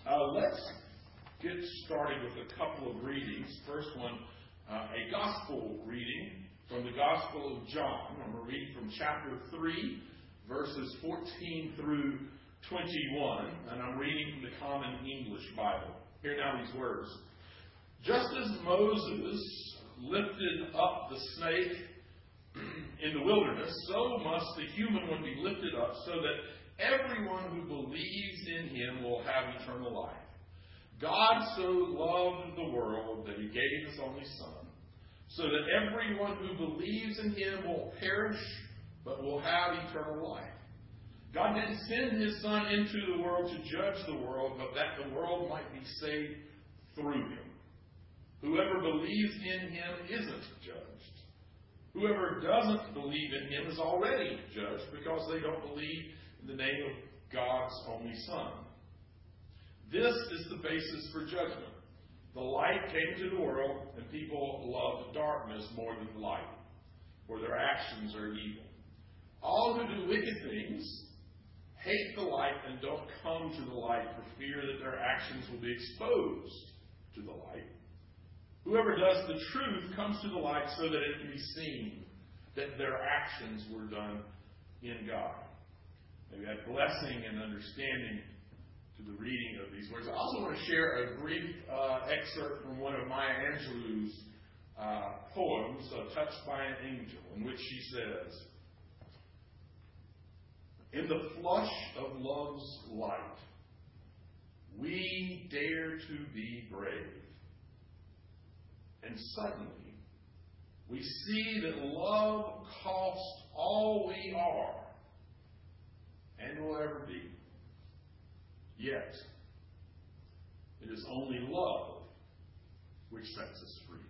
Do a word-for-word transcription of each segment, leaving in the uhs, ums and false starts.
Uh, let's get started with a couple of readings. First one, uh, a gospel reading from the Gospel of John. I'm going to read from chapter three, verses fourteen through twenty-one, and I'm reading from the Common English Bible. Hear now these words. Just as Moses lifted up the snake in the wilderness, so must the human one be lifted up, so that everyone who believes in him will have eternal life. God so loved the world that he gave his only Son, so that everyone who believes in him will perish, but will have eternal life. God didn't send his Son into the world to judge the world, but that the world might be saved through him. Whoever believes in him isn't judged. Whoever doesn't believe in him is already judged because they don't believe in the name of God's only Son. This is the basis for judgment. The light came to the world, and people loved darkness more than the light, for their actions are evil. All who do wicked things hate the light and don't come to the light for fear that their actions will be exposed to the light. Whoever does the truth comes to the light so that it can be seen that their actions were done in God. May we have blessing and understanding to the reading of these words. I also want to share a brief uh, excerpt from one of Maya Angelou's uh, poems, uh, Touched by an Angel, in which she says, "In the flush of love's light, we dare to be brave. And suddenly, we see that love costs all we are and will ever be. Yet, it is only love which sets us free."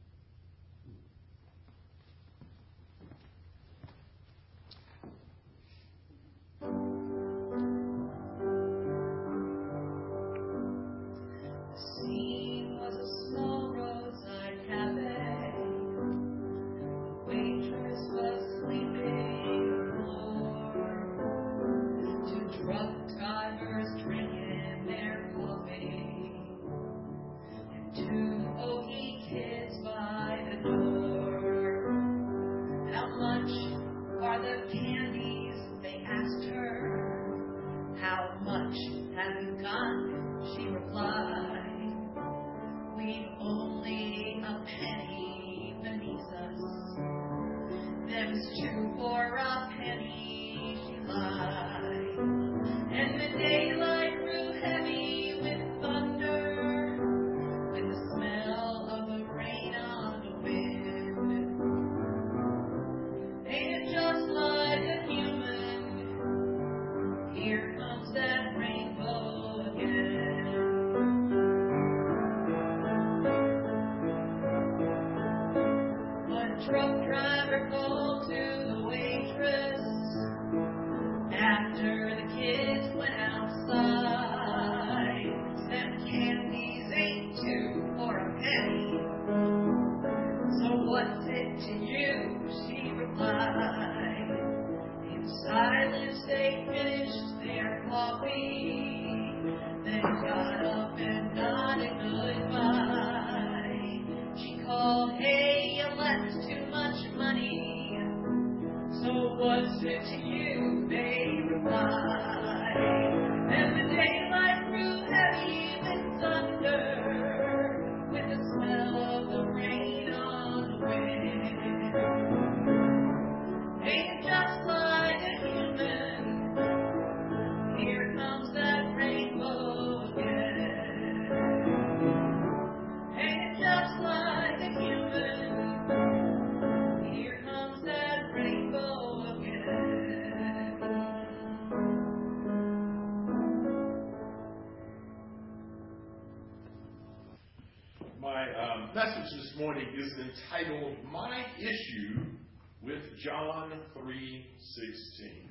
Message this morning is entitled, My Issue with John three sixteen.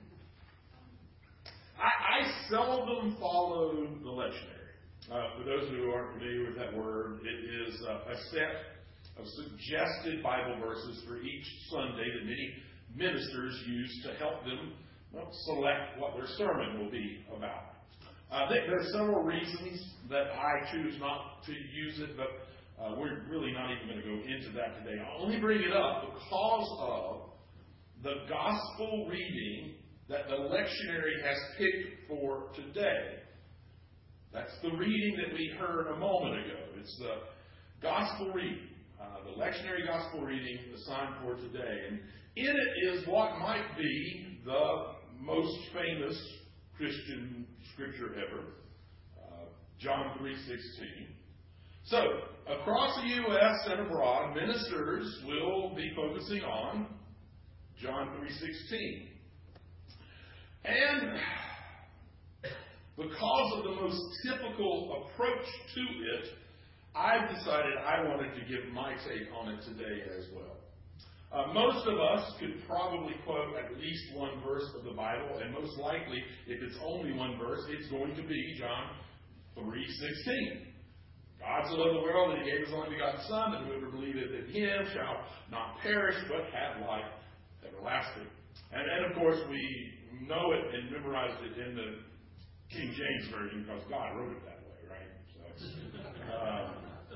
I, I seldom follow the lectionary. Uh, for those who aren't familiar with that word, it is uh, a set of suggested Bible verses for each Sunday that many ministers use to help them well, select what their sermon will be about. Uh, there, there are several reasons that I choose not to use it, but uh, we're really not even going to go into that today. I'll only bring it up because of the gospel reading that the lectionary has picked for today. That's the reading that we heard a moment ago. It's the gospel reading, uh, the lectionary gospel reading assigned for today. And in it is what might be the most famous Christian scripture ever, uh, John three sixteen. So, across the U S and abroad, ministers will be focusing on John three sixteen. And because of the most typical approach to it, I've decided I wanted to give my take on it today as well. Uh, most of us could probably quote at least one verse of the Bible, and most likely, if it's only one verse, it's going to be John three sixteen. God so loved the world that He gave His only begotten Son, that whoever believeth in Him shall not perish, but have life everlasting. And, and of course, we know it and memorized it in the King James Version because God wrote it that way, right? So, um,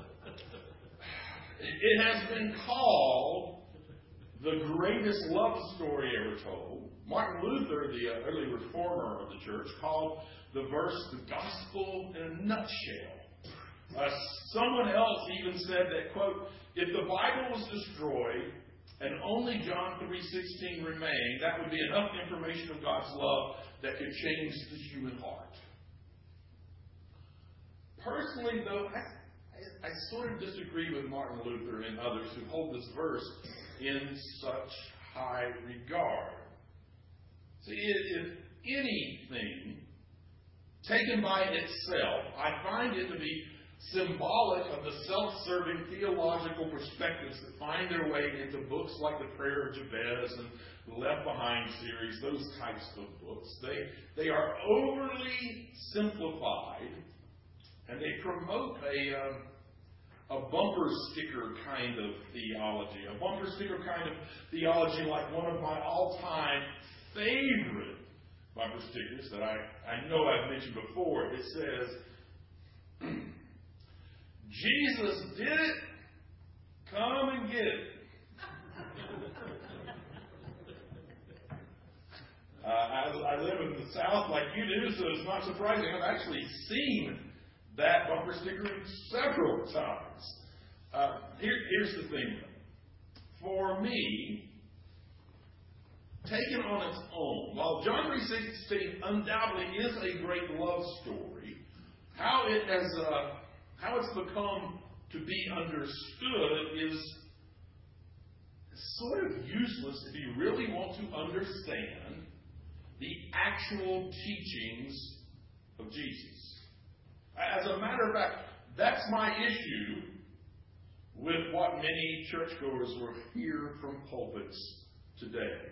it, it has been called the greatest love story ever told. Martin Luther, the early reformer of the church, called the verse the gospel in a nutshell. Uh, someone else even said that, quote, if the Bible was destroyed and only John three sixteen remained, that would be enough information of God's love that could change the human heart. Personally, though, I, I, I sort of disagree with Martin Luther and others who hold this verse in such high regard. See, if anything taken by itself, I find it to be symbolic of the self-serving theological perspectives that find their way into books like the Prayer of Jabez and the Left Behind series, those types of books. They, they are overly simplified, and they promote a, uh, a bumper sticker kind of theology. A bumper sticker kind of theology like one of my all-time favorite bumper stickers that I, I know I've mentioned before. It says, Jesus did it. Come and get it. uh, I, I live in the South like you do, so it's not surprising. I've actually seen that bumper sticker several times. Uh, here, here's the thing. For me, taken on its own, while John three sixteen undoubtedly is a great love story, how it has uh, how it's become to be understood is sort of useless if you really want to understand the actual teachings of Jesus. As a matter of fact, that's my issue with what many churchgoers will hear from pulpits today.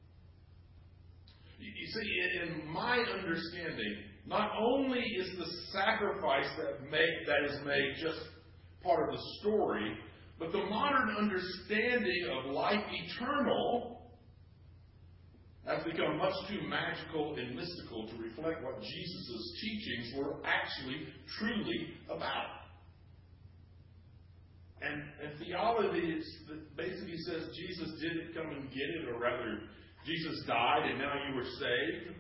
You see, in my understanding, not only is the sacrifice that, make, that is made just part of the story, but the modern understanding of life eternal has become much too magical and mystical to reflect what Jesus' teachings were actually, truly about. And, and theology is, basically says Jesus didn't come and get it, or rather, Jesus died and now you were saved.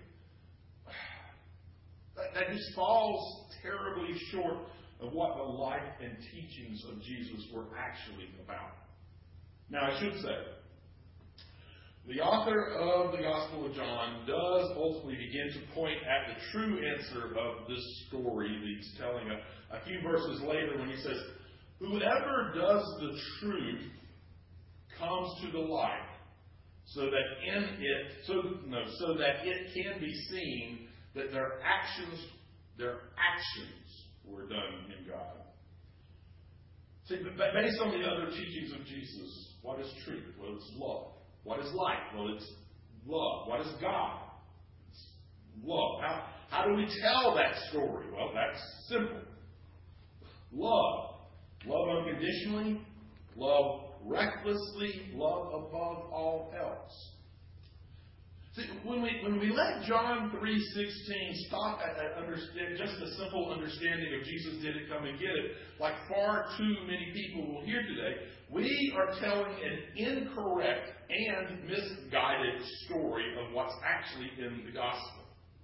That, that just falls terribly short of what the life and teachings of Jesus were actually about. Now, I should say, the author of the Gospel of John does ultimately begin to point at the true answer of this story that he's telling a, a few verses later when he says, whoever does the truth comes to the light, so that in it, so no, so that it can be seen that their actions, their actions were done in God. See, but based on the other teachings of Jesus, what is truth? Well, it's love. What is light? Well, it's love. What is God? It's love. How, how do we tell that story? Well, that's simple. Love. Love unconditionally. Love recklessly. Love above all else. See, when we when we let John three sixteen stop at that understand, just a simple understanding of Jesus did it, come and get it, like far too many people will hear today, we are telling an incorrect and misguided story of what's actually in the gospel.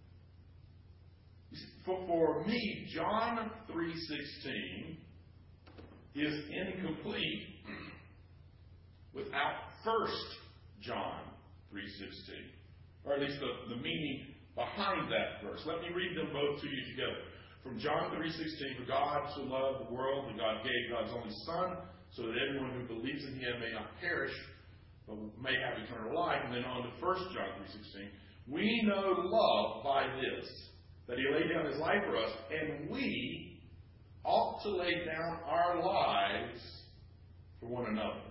For, for me, John three sixteen is incomplete without First John three sixteen. Or at least the, the meaning behind that verse. Let me read them both to you together. From John three sixteen, for God so loved the world that God gave God's only Son, so that everyone who believes in Him may not perish, but may have eternal life. And then on to First John three sixteen. We know love by this, that He laid down His life for us, and we ought to lay down our lives for one another.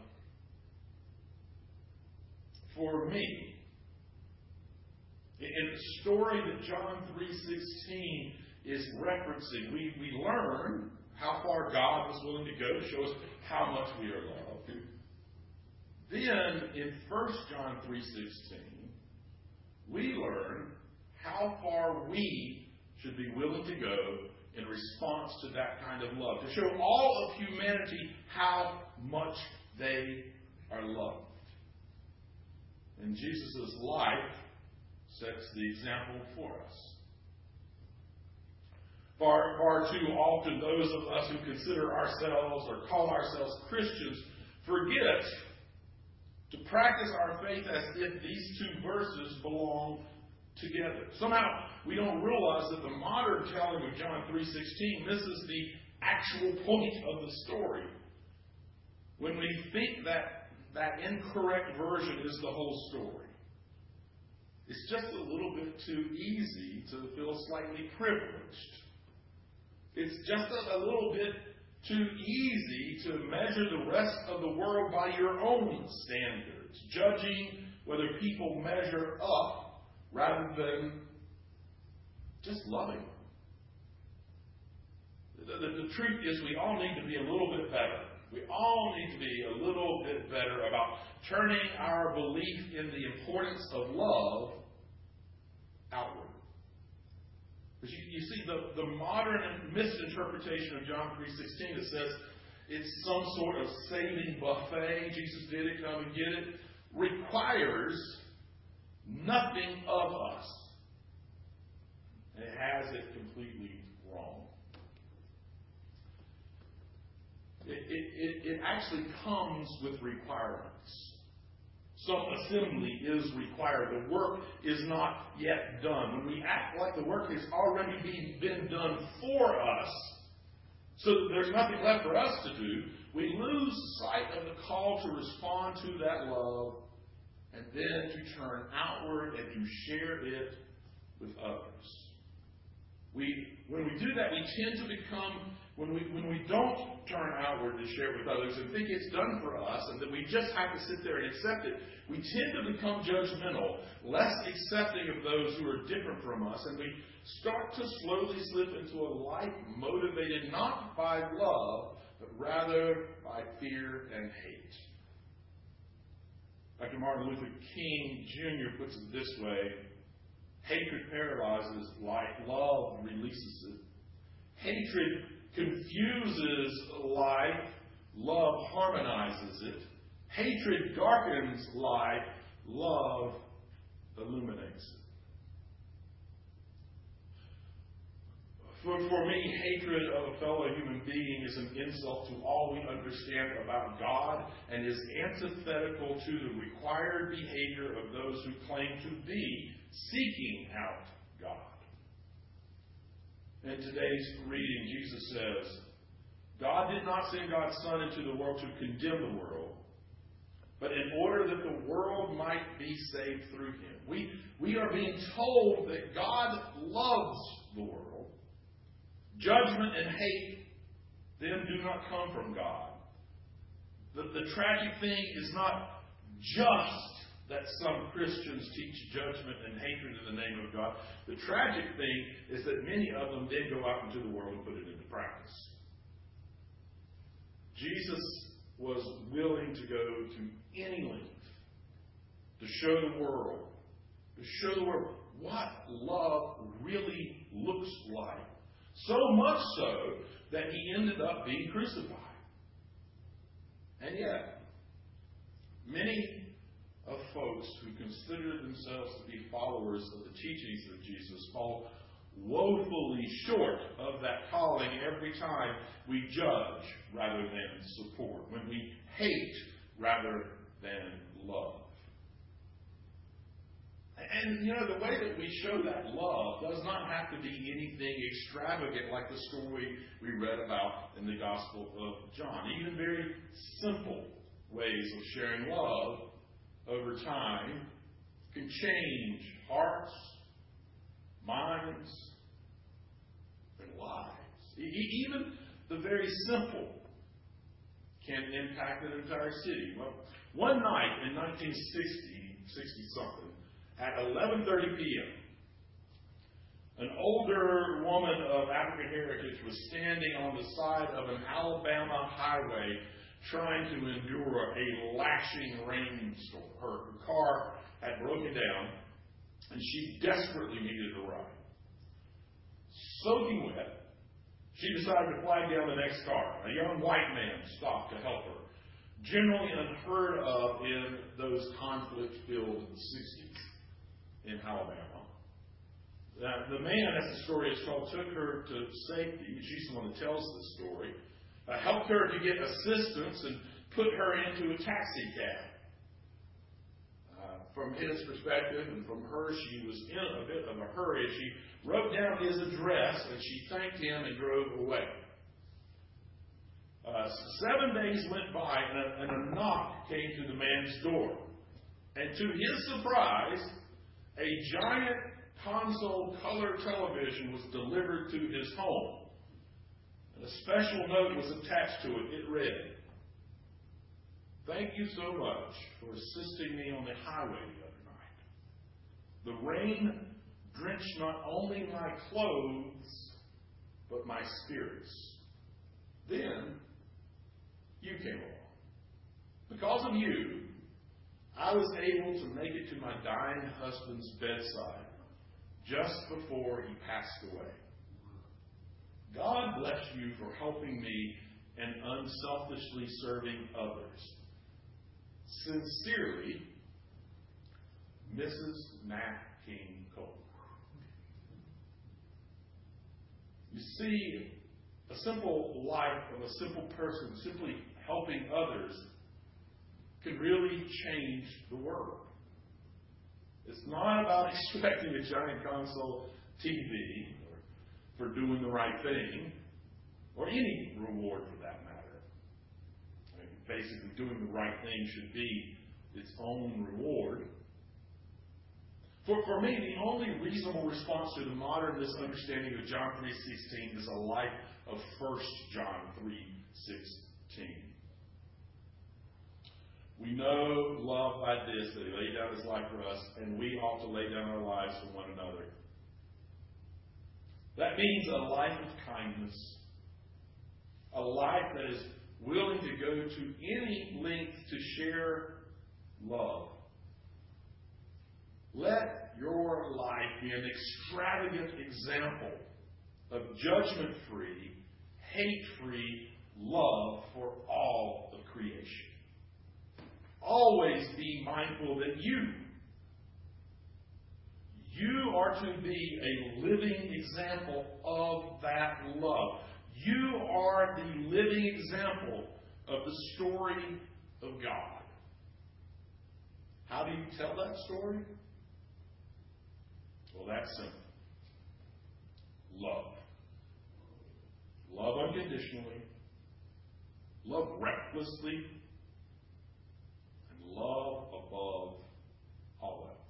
For me, in the story that John three sixteen is referencing, we, we learn how far God was willing to go to show us how much we are loved. Then, in First John three sixteen, we learn how far we should be willing to go in response to that kind of love, to show all of humanity how much they are loved. And Jesus' life sets the example for us. Far, far too often, those of us who consider ourselves or call ourselves Christians forget to practice our faith as if these two verses belong together. Somehow, we don't realize that the modern telling of John three sixteen misses the actual point of the story. When we think that that incorrect version is the whole story. It's just a little bit too easy to feel slightly privileged. It's just a, a little bit too easy to measure the rest of the world by your own standards, judging whether people measure up rather than just loving them. The, the, the truth is we all need to be a little bit better. We all need to be a little bit better about turning our belief in the importance of love outward. Because you, you see, the, the modern misinterpretation of John three sixteen that says it's some sort of saving buffet, Jesus did it, come and get it, requires nothing of us. And it has it completely wrong. It, it, it actually comes with requirements. Some assembly is required. The work is not yet done. When we act like the work has already been, been done for us, so that there's nothing left for us to do, we lose sight of the call to respond to that love and then to turn outward and to share it with others. We, when we do that, we tend to become, when we, when we don't turn outward to share it with others and think it's done for us and that we just have to sit there and accept it, we tend to become judgmental, less accepting of those who are different from us, and we start to slowly slip into a life motivated not by love, but rather by fear and hate. Doctor Martin Luther King Junior puts it this way: hatred paralyzes life, love releases it. Hatred confuses life, love harmonizes it. Hatred darkens life, love illuminates it. For, for me, hatred of a fellow human being is an insult to all we understand about God and is antithetical to the required behavior of those who claim to be seeking out God. In today's reading, Jesus says, God did not send God's Son into the world to condemn the world, but in order that the world might be saved through Him. We, we are being told that God loves the world. Judgment and hate then do not come from God. The, the tragic thing is not just that some Christians teach judgment and hatred in the name of God. The tragic thing is that many of them did go out into the world and put it into practice. Jesus was willing to go to any length to show the world to show the world what love really looks like. So much so that he ended up being crucified. And yet, many of folks who consider themselves to be followers of the teachings of Jesus fall woefully short of that calling every time we judge rather than support, when we hate rather than love. And, you know, the way that we show that love does not have to be anything extravagant like the story we read about in the Gospel of John. Even very simple ways of sharing love over time can change hearts, minds, and lives. Even the very simple can impact an entire city. Well, one night in nineteen sixty, sixty-something, at eleven thirty p.m., an older woman of African heritage was standing on the side of an Alabama highway trying to endure a lashing rainstorm. Her car had broken down, and she desperately needed a ride. Soaking wet, she decided to flag down the next car. A young white man stopped to help her, generally unheard of in those conflict-filled sixties in Alabama. Uh, the man, as the story is told, took her to safety. She's the one that tells this story. Uh, helped her to get assistance and put her into a taxi cab. Uh, from his perspective and from her, she was in a bit of a hurry. She wrote down his address and she thanked him and drove away. Uh, seven days went by and a, and a knock came to the man's door. And to his surprise, a giant console color television was delivered to his home. And a special note was attached to it. It read, "Thank you so much for assisting me on the highway the other night. The rain drenched not only my clothes, but my spirits. Then you came along. Because of you, I was able to make it to my dying husband's bedside just before he passed away. God bless you for helping me and unselfishly serving others. Sincerely, Missus Nat King Cole." You see, a simple life of a simple person simply helping others can really change the world. It's not about expecting a giant console T V or for doing the right thing, or any reward for that matter. I mean, basically, doing the right thing should be its own reward. For, for me, the only reasonable response to the modern misunderstanding of John three sixteen is a life of First John three sixteen. We know love by this, that he laid down his life for us, and we ought to lay down our lives for one another. That means a life of kindness, a life that is willing to go to any length to share love. Let your life be an extravagant example of judgment-free, hate-free love for all of creation. Always be mindful that you, you are to be a living example of that love. You are the living example of the story of God. How do you tell that story? Well, that's simple. Love. Love unconditionally. Love recklessly. And love above all else.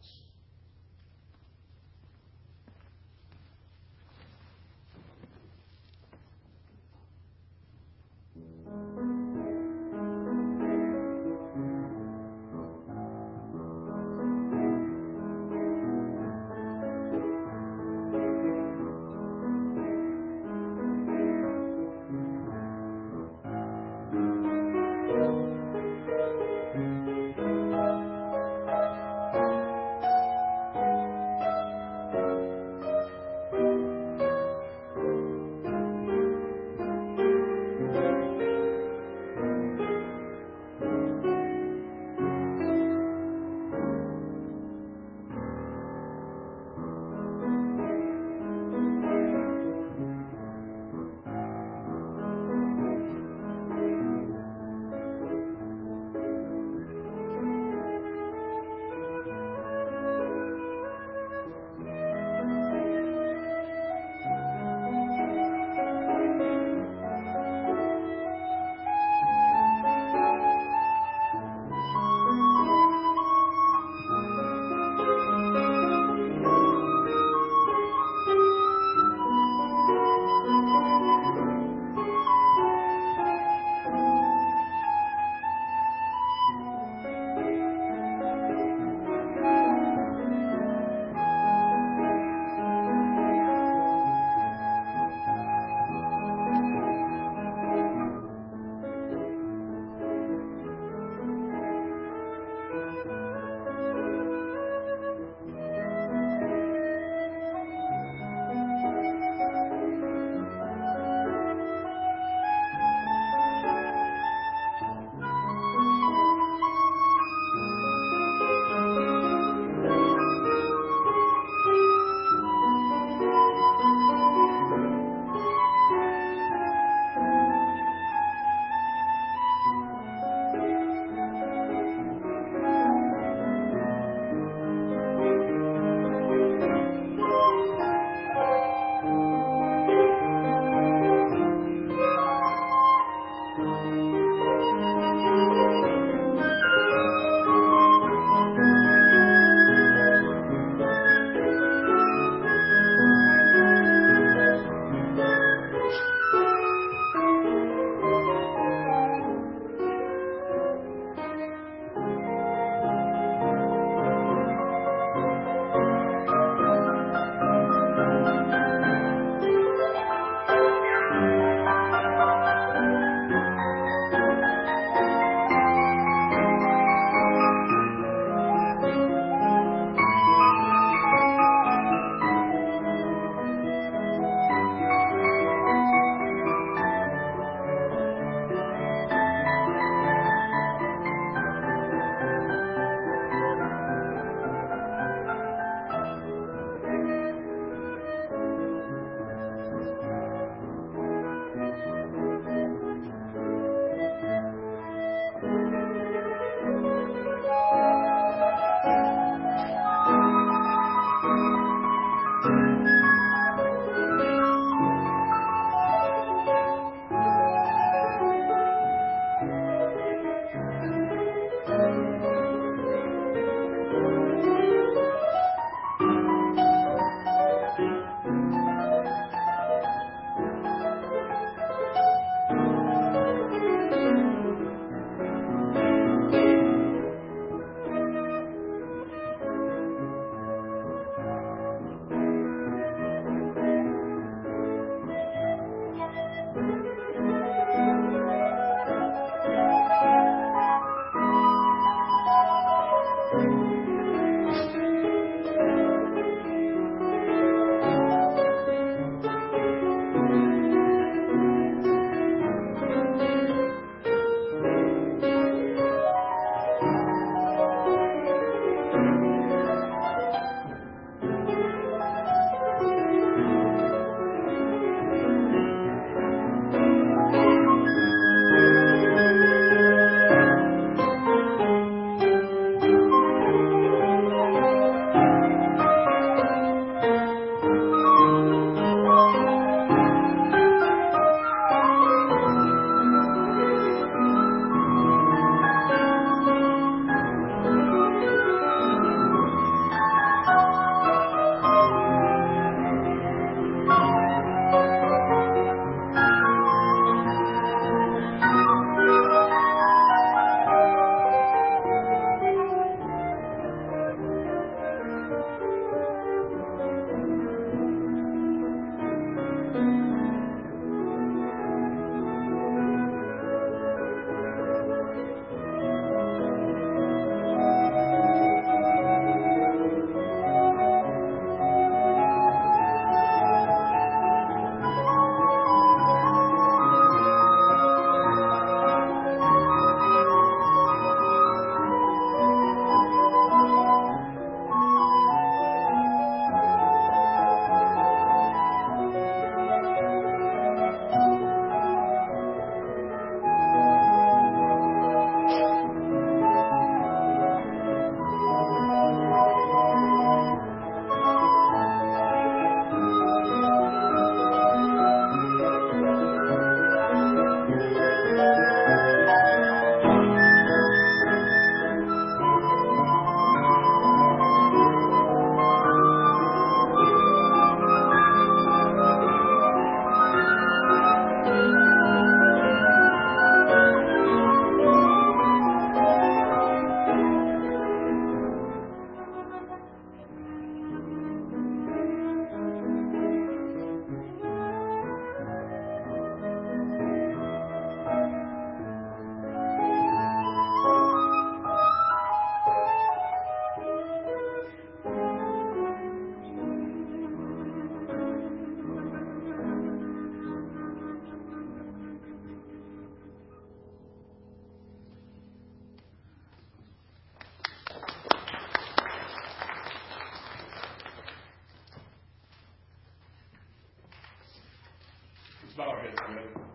Let's bow our heads together.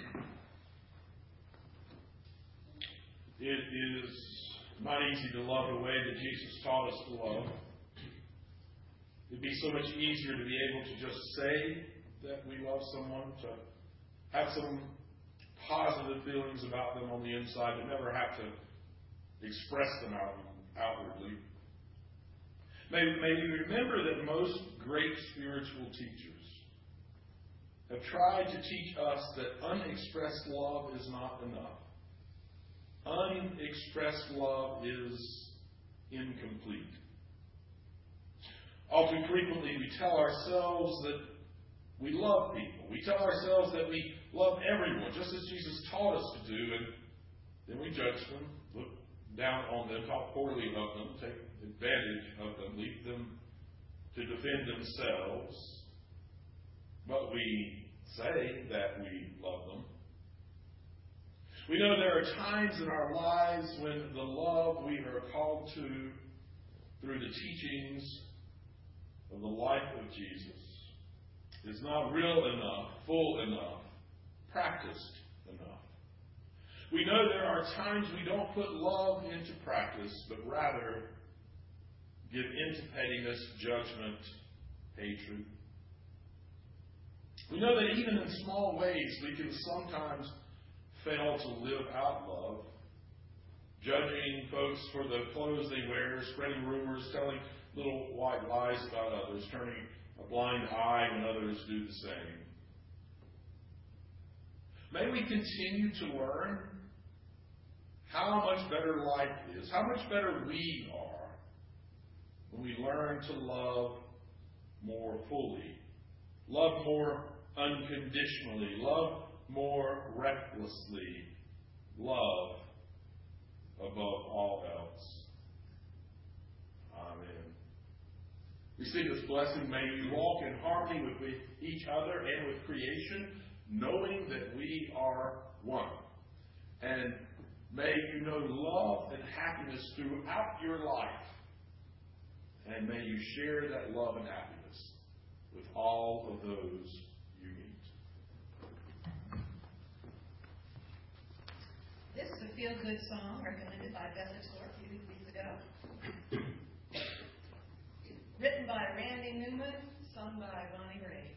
It is not easy to love the way that Jesus taught us to love. It'd be so much easier to be able to just say that we love someone, to have some positive feelings about them on the inside, but never have to express them out, outwardly. May, may we remember that most great spiritual teachers have tried to teach us that unexpressed love is not enough. Unexpressed love is incomplete. All too frequently we tell ourselves that we love people. We tell ourselves that we love everyone, just as Jesus taught us to do, and then we judge them, look down on them, talk poorly of them, take advantage of them, leave them to defend themselves. But we say that we love them. We know there are times in our lives when the love we are called to through the teachings of the life of Jesus is not real enough, full enough, practiced enough. We know there are times we don't put love into practice, but rather give into pettiness, judgment, hatred. We know that even in small ways we can sometimes fail to live out love, judging folks for the clothes they wear, spreading rumors, telling little white lies about others, turning a blind eye when others do the same. May we continue to learn how much better life is, how much better we are when we learn to love more fully, love more unconditionally, love more recklessly love above all else. Amen. Receive this blessing. May you walk in harmony with each other and with creation, knowing that we are one. And may you know love and happiness throughout your life. And may you share that love and happiness with all of those you meet. This is a feel-good song recommended by Beth Thorpe a few weeks ago. Written by Randy Newman, sung by Bonnie Gray.